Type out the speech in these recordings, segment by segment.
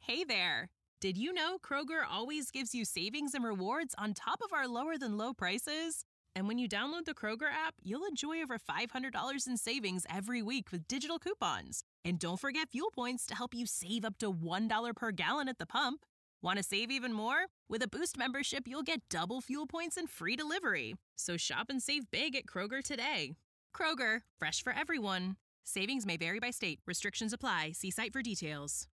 Hey there! Did you know Kroger always gives you savings and rewards on top of our lower than low prices? And when you download the Kroger app, you'll enjoy over $500 in savings every week with digital coupons. And don't forget fuel points to help you save up to $1 per gallon at the pump. Want to save even more? With a Boost membership, you'll get double fuel points and free delivery. So shop and save big at Kroger today. Kroger, fresh for everyone. Savings may vary by state. Restrictions apply. See site for details.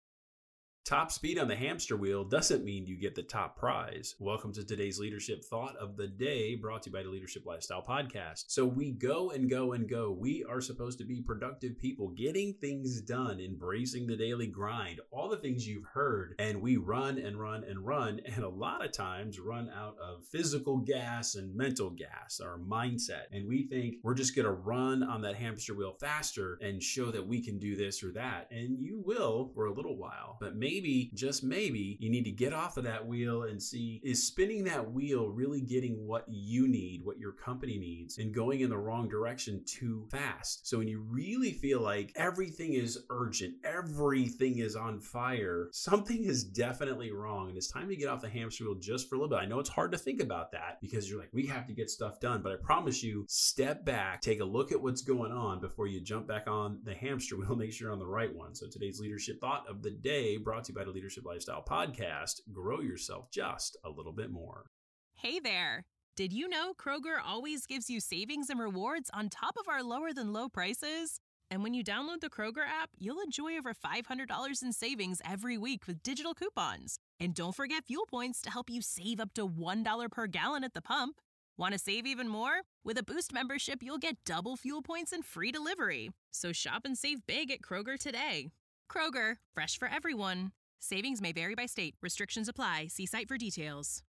Top speed on the hamster wheel doesn't mean you get the top prize. Welcome to today's leadership thought of the day, brought to you by the Leadership Lifestyle Podcast. So we go and go and go. We are supposed to be productive people, getting things done, embracing the daily grind, all the things you've heard. And we run and run and run, and a lot of times run out of physical gas and mental gas, our mindset. And we think we're just going to run on that hamster wheel faster and show that we can do this or that. And you will for a little while, but maybe, just maybe, you need to get off of that wheel and see, is spinning that wheel really getting what you need, what your company needs, and going in the wrong direction too fast? So when you really feel like everything is urgent, everything is on fire, something is definitely wrong, and it's time to get off the hamster wheel just for a little bit. I know it's hard to think about that because you're like, we have to get stuff done, but I promise you, step back, take a look at what's going on before you jump back on the hamster wheel. Make sure you're on the right one. So today's leadership thought of the day, brought to you by the Leadership Lifestyle Podcast: grow yourself just a little bit more. Hey there! Did you know Kroger always gives you savings and rewards on top of our lower than low prices? And when you download the Kroger app, you'll enjoy over $500 in savings every week with digital coupons. And don't forget fuel points to help you save up to $1 per gallon at the pump. Want to save even more? With a Boost membership, you'll get double fuel points and free delivery. So shop and save big at Kroger today. Kroger, fresh for everyone. Savings may vary by state. Restrictions apply. See site for details.